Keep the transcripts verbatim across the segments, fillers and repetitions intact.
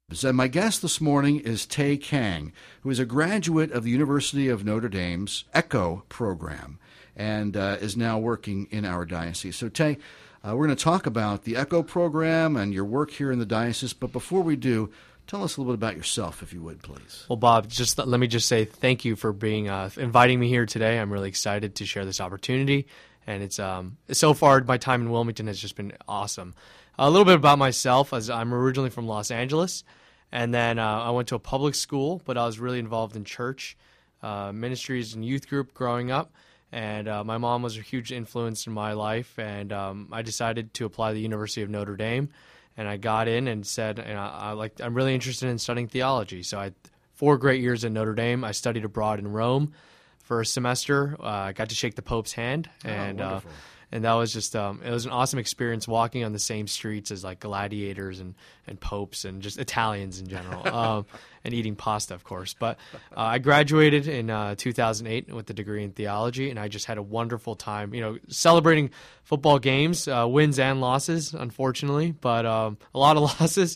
And my guest this morning is Tay Kang, who is a graduate of the University of Notre Dame's ECHO program and uh, is now working in our diocese. So, Tay, uh, we're going to talk about the ECHO program and your work here in the diocese. But before we do, tell us a little bit about yourself, if you would, please. Well, Bob, just let me just say thank you for being uh, inviting me here today. I'm really excited to share this opportunity. And it's um, so far, my time in Wilmington has just been awesome. A little bit about myself, as I'm originally from Los Angeles. And then uh, I went to a public school, but I was really involved in church, uh, ministries, and youth group growing up. And uh, my mom was a huge influence in my life. And um, I decided to apply to the University of Notre Dame. And I got in and said, you know, I like, I'm really interested in studying theology. So I had four great years at Notre Dame. I studied abroad in Rome for a semester. Uh, I got to shake the Pope's hand. And oh, uh, And that was just, um, it was an awesome experience walking on the same streets as like gladiators and, and popes and just Italians in general, um, and eating pasta, of course. But uh, I graduated in uh, two thousand eight with a degree in theology, and I just had a wonderful time, you know, celebrating football games, uh, wins and losses, unfortunately, but um, a lot of losses.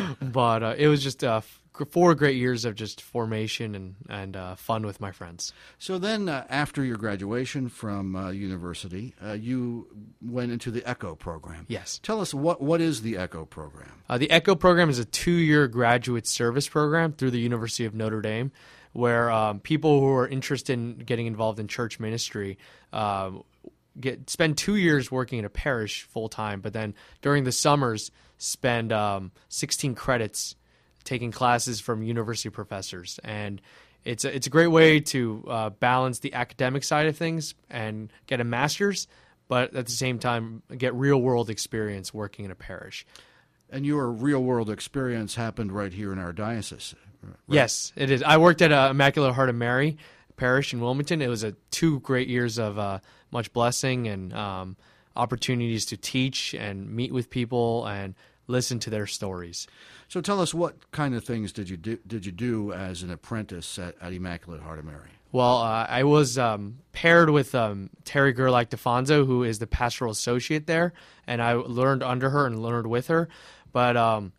But uh, it was just uh, four great years of just formation and, and uh, fun with my friends. So then uh, after your graduation from uh, university, uh, you went into the ECHO program. Yes. Tell us, what, what is the ECHO program? Uh, the ECHO program is a two-year graduate service program through the University of Notre Dame where um, people who are interested in getting involved in church ministry uh, get spend two years working in a parish full-time, but then during the summers spend um, sixteen credits taking classes from university professors. And it's a, it's a great way to uh, balance the academic side of things and get a master's, but at the same time get real-world experience working in a parish. And your real-world experience happened right here in our diocese, right? Yes, it is. I worked at uh, Immaculate Heart of Mary Parish in Wilmington. It was a two great years of uh, much blessing and um, opportunities to teach and meet with people and listen to their stories. So tell us, what kind of things did you do, did you do as an apprentice at, at Immaculate Heart of Mary? Well, uh, I was um, paired with um, Terry Gerlach DeFonso, who is the pastoral associate there, and I learned under her and learned with her. But um,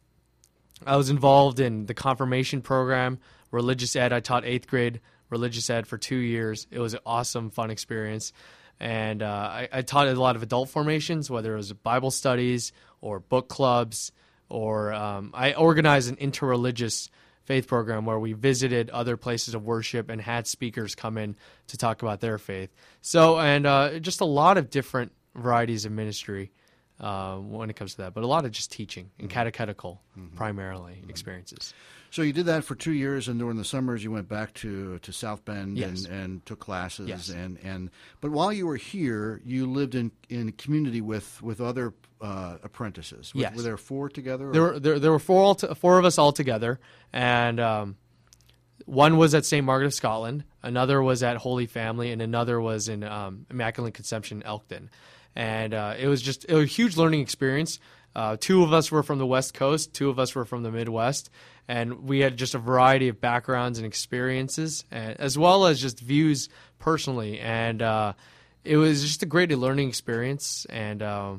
I was involved in the confirmation program, religious ed. I taught eighth grade religious ed for two years. It was an awesome, fun experience. And uh, I, I taught a lot of adult formations, whether it was Bible studies or book clubs, or um, I organized an interreligious faith program where we visited other places of worship and had speakers come in to talk about their faith. So, and uh, just a lot of different varieties of ministry uh, when it comes to that, but a lot of just teaching and catechetical mm-hmm. primarily mm-hmm. experiences. So you did that for two years, and during the summers you went back to, to South Bend yes. and, and took classes. Yes. And, and but while you were here, you lived in in community with with other uh, apprentices. Were, yes. were there four together? Or? There were there, there were four all to, four of us all together, and um, one was at Saint Margaret of Scotland, another was at Holy Family, and another was in um, Immaculate Conception, Elkton. And uh, it was just it was a huge learning experience. Uh, two of us were from the West Coast, two of us were from the Midwest, and we had just a variety of backgrounds and experiences, and, as well as just views personally. And uh, it was just a great learning experience, and uh,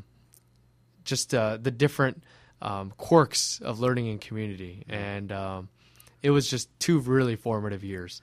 just uh, the different um, quirks of learning in community. And um, it was just two really formative years.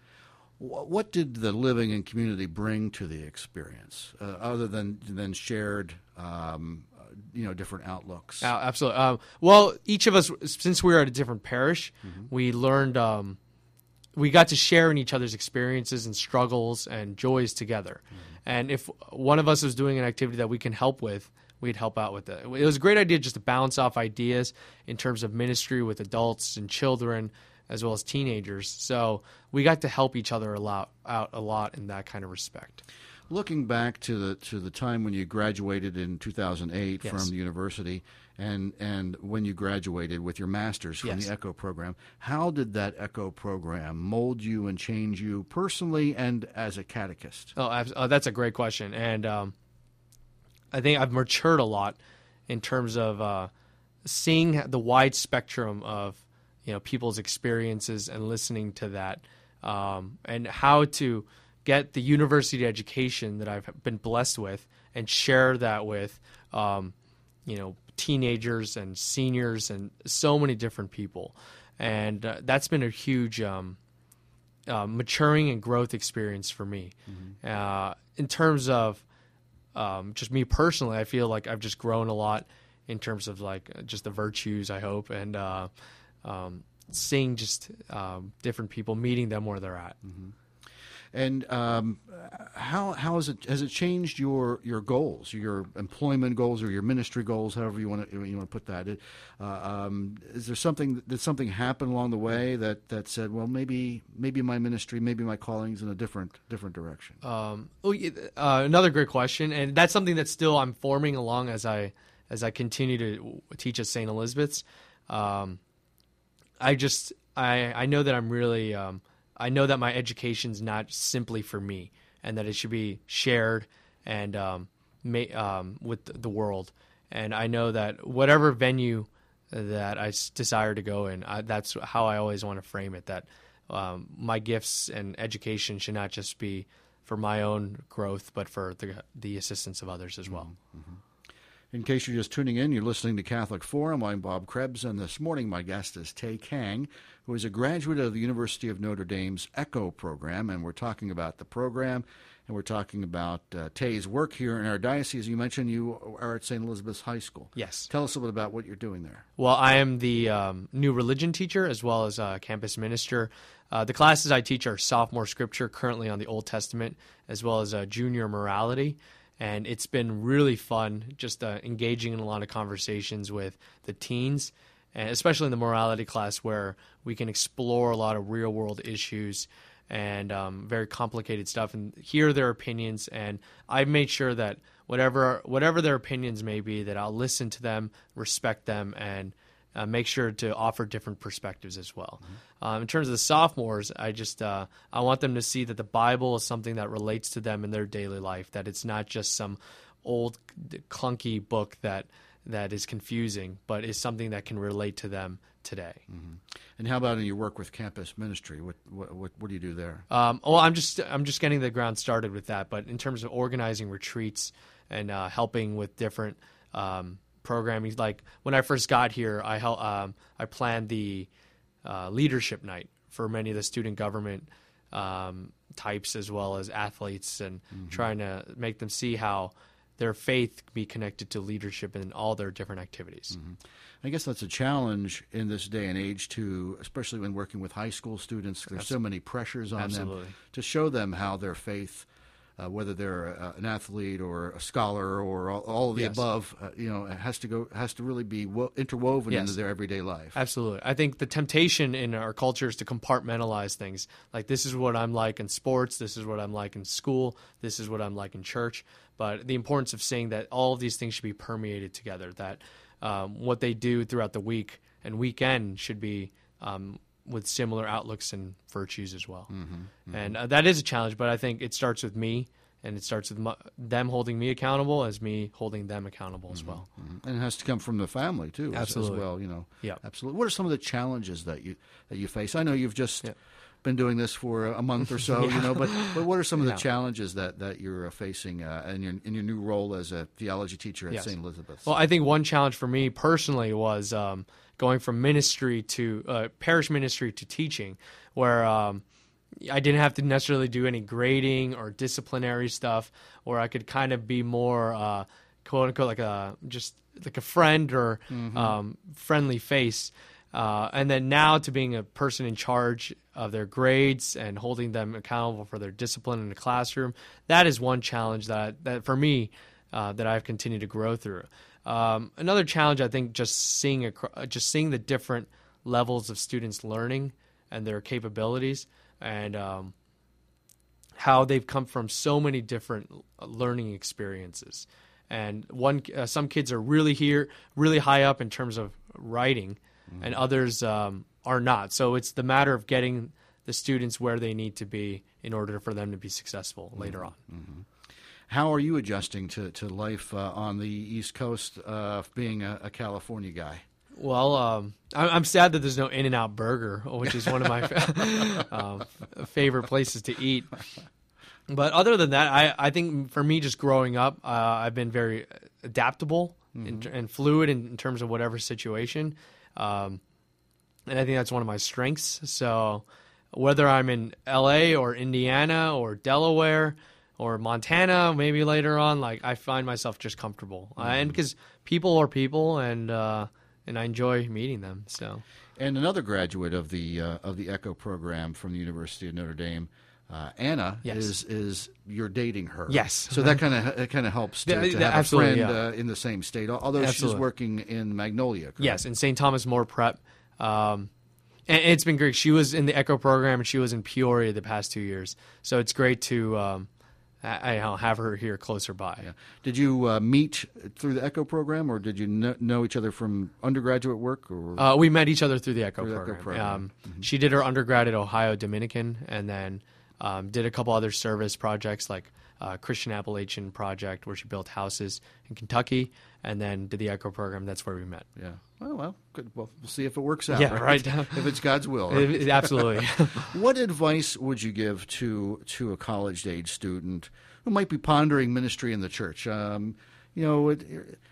What did the living in community bring to the experience, uh, other than than shared, um, you know, different outlooks? Oh, absolutely. Um, well, each of us, since we were at a different parish, mm-hmm. we learned, um, we got to share in each other's experiences and struggles and joys together. Mm-hmm. And if one of us was doing an activity that we can help with, we'd help out with it. It was a great idea just to bounce off ideas in terms of ministry with adults and children, as well as teenagers. So we got to help each other a lot, out a lot in that kind of respect. Looking back to the to the time when you graduated in two thousand eight yes. from the university, and and when you graduated with your master's from yes. the ECHO program, how did that ECHO program mold you and change you personally and as a catechist? Oh, uh, that's a great question, and um, I think I've matured a lot in terms of uh, seeing the wide spectrum of you know, people's experiences and listening to that, um, and how to get the university education that I've been blessed with and share that with, um, you know, teenagers and seniors and so many different people. And uh, that's been a huge um, uh, maturing and growth experience for me. Mm-hmm. Uh, in terms of um, just me personally, I feel like I've just grown a lot in terms of like just the virtues, I hope, and uh, um, seeing just um, different people, meeting them where they're at. Mm-hmm. And um, how how has it has it changed your, your goals, your employment goals, or your ministry goals, however you want to you want to put that? It, uh, um, is there something did something happen along the way that, that said, well, maybe maybe my ministry, maybe my calling's in a different different direction? Um, oh, uh, another great question, and that's something that still I'm forming along as I as I continue to teach at Saint Elizabeth's. Um, I just I I know that I'm really um, I know that my education's not simply for me, and that it should be shared and um, ma- um, with the world. And I know that whatever venue that I s- desire to go in, I, that's how I always want to frame it. That um, my gifts and education should not just be for my own growth, but for the the assistance of others as well. Mm-hmm. In case you're just tuning in, you're listening to Catholic Forum. I'm Bob Krebs, and this morning my guest is Tae Kang, who is a graduate of the University of Notre Dame's ECHO program, and we're talking about the program, and we're talking about uh, Tae's work here in our diocese. You mentioned you are at Saint Elizabeth's High School. Yes. Tell us a little bit about what you're doing there. Well, I am the um, new religion teacher as well as a campus minister. Uh, the classes I teach are sophomore scripture, currently on the Old Testament, as well as uh, junior morality. And it's been really fun just uh, engaging in a lot of conversations with the teens, and especially in the morality class where we can explore a lot of real-world issues and um, very complicated stuff and hear their opinions. And I've made sure that whatever whatever their opinions may be, that I'll listen to them, respect them, and uh, make sure to offer different perspectives as well. Mm-hmm. Um, in terms of the sophomores, I just uh, I want them to see that the Bible is something that relates to them in their daily life, that it's not just some old clunky book that that is confusing, but is something that can relate to them today. Mm-hmm. And how about in your work with campus ministry? What what what, what do you do there? Um, well, I'm just I'm just getting the ground started with that. But in terms of organizing retreats and uh, helping with different um, programming, like when I first got here, I hel- um, I planned the uh, leadership night for many of the student government um, types as well as athletes, and mm-hmm. trying to make them see how their faith be connected to leadership in all their different activities. Mm-hmm. I guess that's a challenge in this day and age, too, especially when working with high school students. There's Absolutely. so many pressures on Absolutely. them to show them how their faith, uh, whether they're a, an athlete or a scholar or all, all of the yes. above, uh, you know, it has to go has to really be wo- interwoven yes. into their everyday life. Absolutely. I think the temptation in our culture is to compartmentalize things. Like, this is what I'm like in sports, this is what I'm like in school, this is what I'm like in church. But the importance of saying that all of these things should be permeated together, that um, what they do throughout the week and weekend should be um, with similar outlooks and virtues as well. Mm-hmm, mm-hmm. And uh, that is a challenge, but I think it starts with me, and it starts with my, them holding me accountable as me holding them accountable mm-hmm, as well. Mm-hmm. And it has to come from the family, too, absolutely. As, as well. You know, yeah. Absolutely. What are some of the challenges that you that you face? I know you've just... Yeah. been doing this for a month or so, yeah. you know, but, but what are some of the yeah. challenges that, that you're facing uh, in your in your new role as a theology teacher at yes. Saint Elizabeth's? Well, I think one challenge for me personally was um, going from ministry to uh, parish ministry to teaching, where um, I didn't have to necessarily do any grading or disciplinary stuff, where I could kind of be more uh, quote unquote like a just like a friend or mm-hmm. um, friendly face. Uh, and then now to being a person in charge of their grades and holding them accountable for their discipline in the classroom, that is one challenge that, that for me, uh, that I've continued to grow through. Um, another challenge, I think, just seeing a, just seeing the different levels of students' learning and their capabilities, and um, how they've come from so many different learning experiences. And one, uh, some kids are really here, really high up in terms of writing, and others um, are not. So it's the matter of getting the students where they need to be in order for them to be successful mm-hmm. later on. Mm-hmm. How are you adjusting to, to life uh, on the East Coast, uh, being a, a California guy? Well, um, I'm sad that there's no In-N-Out Burger, which is one of my um, favorite places to eat. But other than that, I, I think for me, just growing up, uh, I've been very adaptable mm-hmm. and, and fluid in, in terms of whatever situation. Um, and I think that's one of my strengths. So whether I'm in L A or Indiana or Delaware or Montana, maybe later on, like I find myself just comfortable. Mm-hmm. Uh, and because people are people, and uh, and I enjoy meeting them. So. And another graduate of the uh, of the ECHO program from the University of Notre Dame, uh, Anna, yes. is is you're dating her. Yes. So that kind of kind of helps to, The- to the- have a absolutely, friend yeah. uh, in the same state. Although Absolutely. she's working in Magnolia. Correct? Yes, in Saint Thomas More Prep. Um, and it's been great. She was in the ECHO program, and she was in Peoria the past two years. So it's great to um, I, I have her here closer by. Yeah. Did you uh, meet through the ECHO program, or did you kn- know each other from undergraduate work? Or Uh, we met each other through the ECHO Through the program. ECHO program. Um, Mhm. She did her undergrad at Ohio Dominican, and then um, did a couple other service projects like uh, Christian Appalachian Project, where she built houses in Kentucky, and then did the ECHO program. That's where we met. Yeah. Well, well, good. Well, we'll see if it works out. Yeah, right. right. If it's God's will. Right? It- it- absolutely. What advice would you give to to a college age student who might be pondering ministry in the church? Um, you know, it,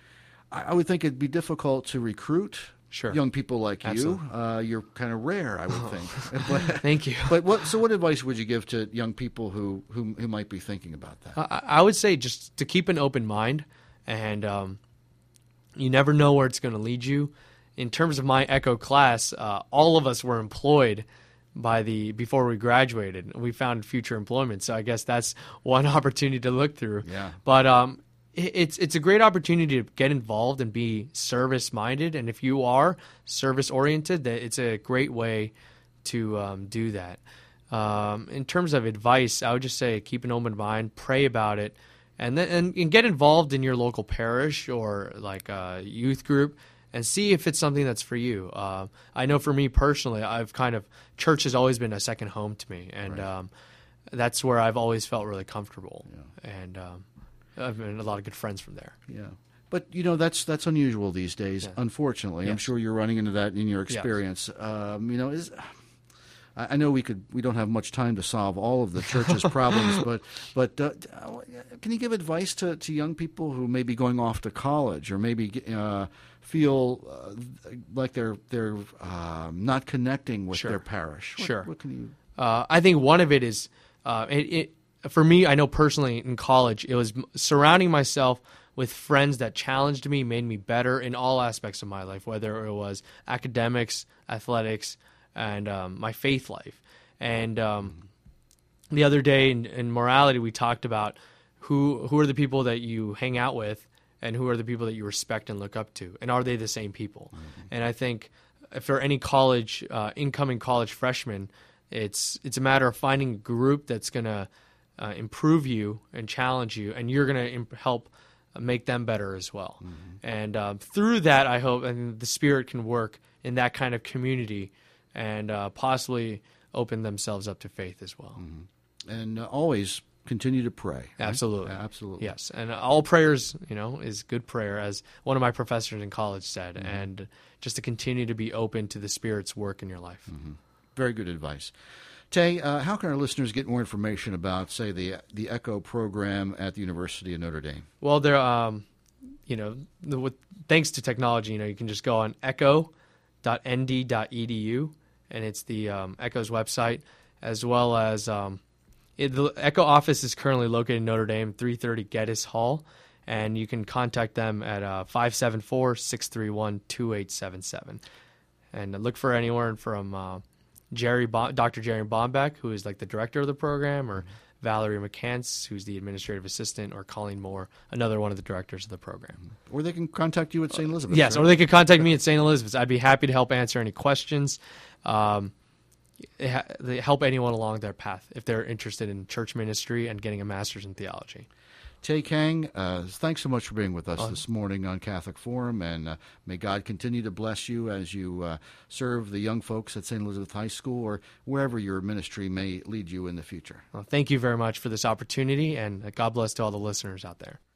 I I would think it'd be difficult to recruit Sure. young people like Absolutely. you. Uh, you're kind of rare, I would think. but, Thank you. but what? So, what advice would you give to young people who who, who might be thinking about that? I, I would say just to keep an open mind, and um, you never know where it's going to lead you. In terms of my ECHO class, uh, all of us were employed by the before we graduated. We found future employment, so I guess that's one opportunity to look through. Yeah. But um, it, it's it's a great opportunity to get involved and be service minded, and if you are service oriented, that it's a great way to um, do that. Um, in terms of advice, I would just say keep an open mind, pray about it, and then and, and get involved in your local parish or like a youth group, and see if it's something that's for you. Uh, I know for me personally, I've kind of church has always been a second home to me, and Right. um, that's where I've always felt really comfortable, Yeah. and um, I've made a lot of good friends from there. Yeah. But, you know, that's that's unusual these days, Yeah. unfortunately. I'm Yes. sure you're running into that in your experience. Um, you know, is I I know we could we don't have much time to solve all of the church's problems, but but uh, can you give advice to, to young people who may be going off to college or maybe uh, feel uh, like they're they're um, not connecting with Sure. their parish? What, Sure. What can you? Uh, I think one of it is, uh, it, it, for me, I know personally in college, it was m- surrounding myself with friends that challenged me, made me better in all aspects of my life, whether it was academics, athletics, and um, my faith life. And um, the other day in, in morality, we talked about who who are the people that you hang out with and who are the people that you respect and look up to, and are they the same people? Mm-hmm. And I think for any college, uh, incoming college freshman, it's it's a matter of finding a group that's going to uh, improve you and challenge you, and you're going to imp- help make them better as well. Mm-hmm. And um, through that, I hope and the Spirit can work in that kind of community and uh, possibly open themselves up to faith as well. Mm-hmm. And uh, always continue to pray. Right? Absolutely. Absolutely. Yes. And all prayers, you know, is good prayer, as one of my professors in college said, mm-hmm. and just to continue to be open to the Spirit's work in your life. Mm-hmm. Very good advice. Tay, uh, how can our listeners get more information about, say, the the ECHO program at the University of Notre Dame? Well, there, um, you know, the, with, thanks to technology, you know, you can just go on echo dot n d dot e d u, and it's the um, ECHO's website, as well as um, it, the ECHO office is currently located in Notre Dame, three thirty Geddes Hall, and you can contact them at uh, five seven four, six three one, two eight seven seven. And look for anyone from uh, Jerry, Bo- Doctor Jerry Bombeck, who is like the director of the program, or Valerie McCants, who's the administrative assistant, or Colleen Moore, another one of the directors of the program. Or they can contact you at Saint Elizabeth. Yes, right? or they could contact me at Saint Elizabeth's. I'd be happy to help answer any questions, um, ha- they help anyone along their path if they're interested in church ministry and getting a master's in theology. Tay Kang, uh, thanks so much for being with us Oh. this morning on Catholic Forum, and uh, may God continue to bless you as you uh, serve the young folks at Saint Elizabeth High School or wherever your ministry may lead you in the future. Well, thank you very much for this opportunity, and God bless to all the listeners out there.